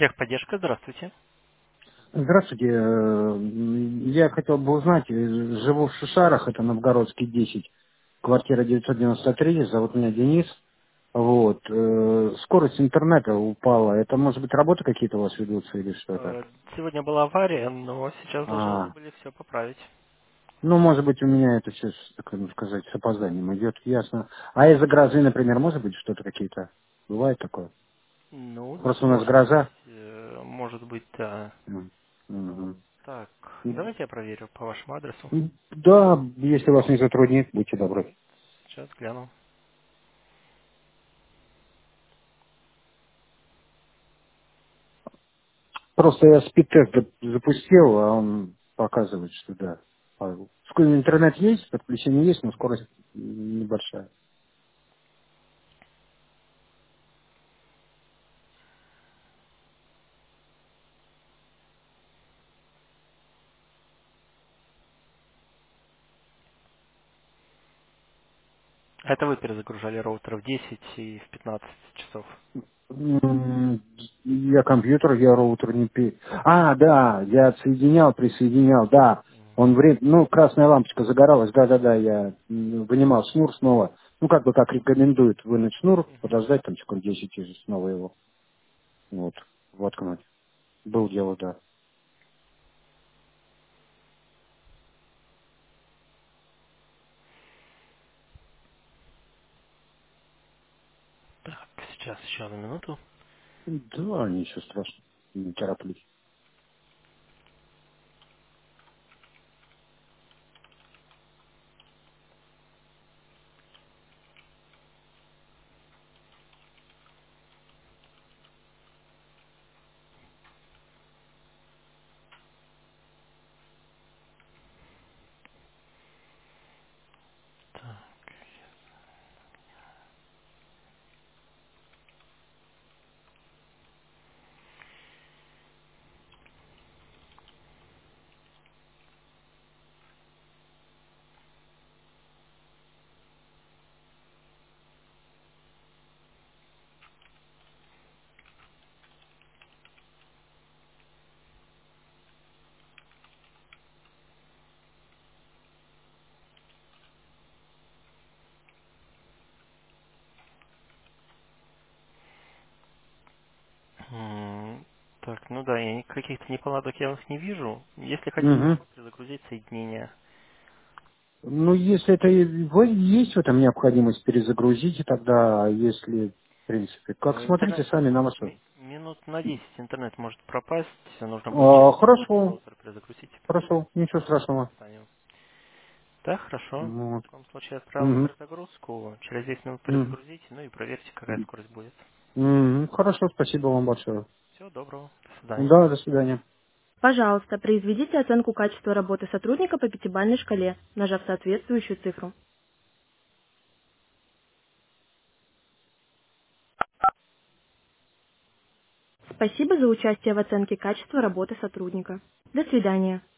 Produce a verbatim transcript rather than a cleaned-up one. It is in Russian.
Техподдержка, здравствуйте. Здравствуйте. э, Я хотел бы узнать, э, живу в Шишарах, это Новгородский десять, квартира девятьсот девяносто три, зовут меня Денис. Вот. э, Скорость интернета упала. Это, может быть, работы какие-то у вас ведутся или что-то? Э, Сегодня была авария, но сейчас должны уже А, были все поправить. ну, может быть, у меня это сейчас, так сказать, с опозданием идет, ясно. А из-за грозы, например, может быть, что-то какие-то? Бывает такое? Ну, Просто у нас может быть, гроза. э, может быть, да. М, мгм. Так, давайте я проверю по вашему адресу. Да, если вас не затруднит, будьте добры. Сейчас гляну. Просто я спид-тест зап- запустил, а он показывает, что да. А, ск- Интернет есть, подключение есть, но скорость небольшая. Это вы перезагружали роутер в десять и в пятнадцать часов. М, Я компьютер, я роутер не пи. А, да, я отсоединял, присоединял, да. Он время, ну, красная лампочка загоралась, да-да-да, я м, вынимал шнур снова. Ну, как бы как рекомендуют вынуть шнур, Мгм. подождать там секунд десять и снова его, вот, воткнуть. Был дело, да. Так, сейчас еще одну минуту. Да, ничего страшного, не тороплюсь. Так. М, Так, ну да, я ни- каких-то неполадок я их не вижу. Если хотите, Угу. могу перезагрузить соединение. Ну, если это и в- есть в этом необходимость, перезагрузите тогда, если, в принципе. Как Э, смотрите Интернет сами на вашу. ми- минут на десять интернет может пропасть, нужно будет А, через минуту хорошо, роутер перезагрузить. хорошо, ничего страшного. Станем. Да, хорошо. Вот. В таком случае отправил Мгм, перезагрузку. Через десять минут мгм, перезагрузите, ну и проверьте, какая скорость будет. мгм. Хорошо, спасибо вам большое. Всего доброго. До свидания. Да, до свидания. Пожалуйста, произведите оценку качества работы сотрудника по пятибалльной шкале, нажав соответствующую цифру. Спасибо за участие в оценке качества работы сотрудника. До свидания.